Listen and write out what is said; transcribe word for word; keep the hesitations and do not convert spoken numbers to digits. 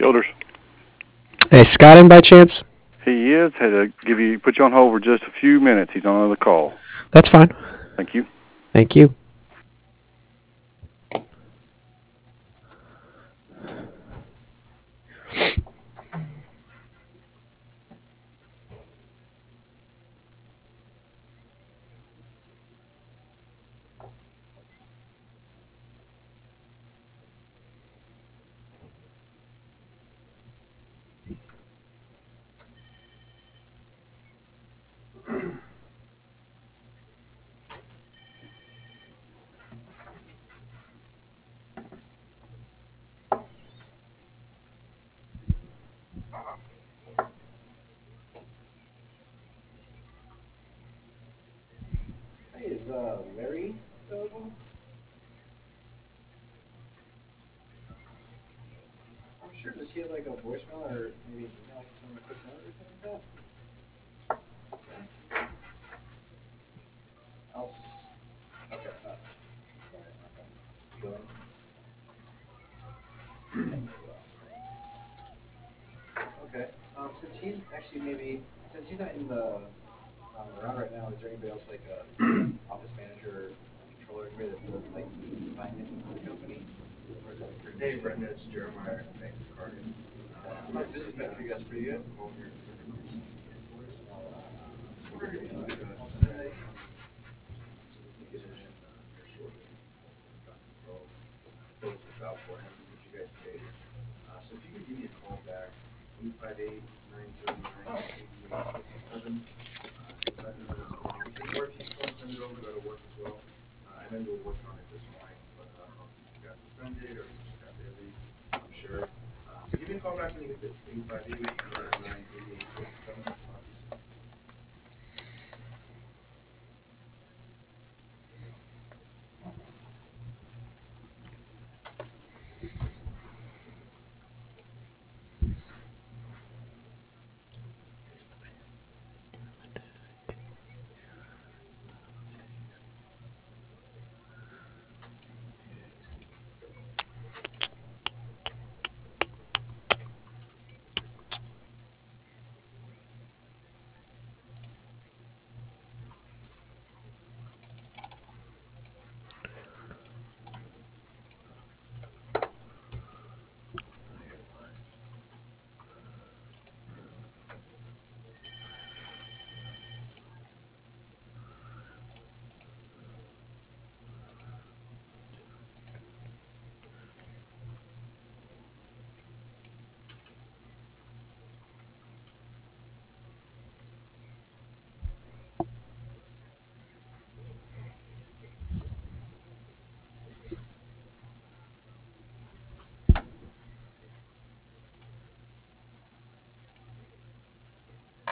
Childers. Hey, Scott in by chance? He is. Had to give you put you on hold for just a few minutes. He's on another call. That's fine. Thank you. Thank you. Hey, is uh, Larry available? I'm sure. Does he have like a voicemail or maybe an email I can send him a quick note or anything like that? Okay. I'll. S- okay. Uh, sorry. Okay. Go ahead. Okay. Well. Okay. Um, since he's actually maybe since he's not in the um, around right now, is there anybody else like a office manager, or controller, anybody that does like the finance for the company, or is it pretty much? Hey, Brenda, it's Jeremiah Bank Cardiff. Okay. Uh, How's just business been for you guys? Pretty good. calling here in regards to the invoice. Oh, uh, Uh, I was wondering if you could uh, how's send today? that to me um, so we can get it in uh, here shortly. Hopefully, we've gotten the bill, bills are out for him to get you guys paid. Uh, so if you could give me a call back, eight five eight, nine zero nine, eight eight six seven, uh, just let me know what's going on here. Or if you just want to send it over, that'll work as well. Uh, I know you were working on it this morning, but uh, I don't know if you got suspended or you just got busy. I'm sure. Uh, so give me a call back when you get this, eight five eight, nine zero nine, eight eight six seven.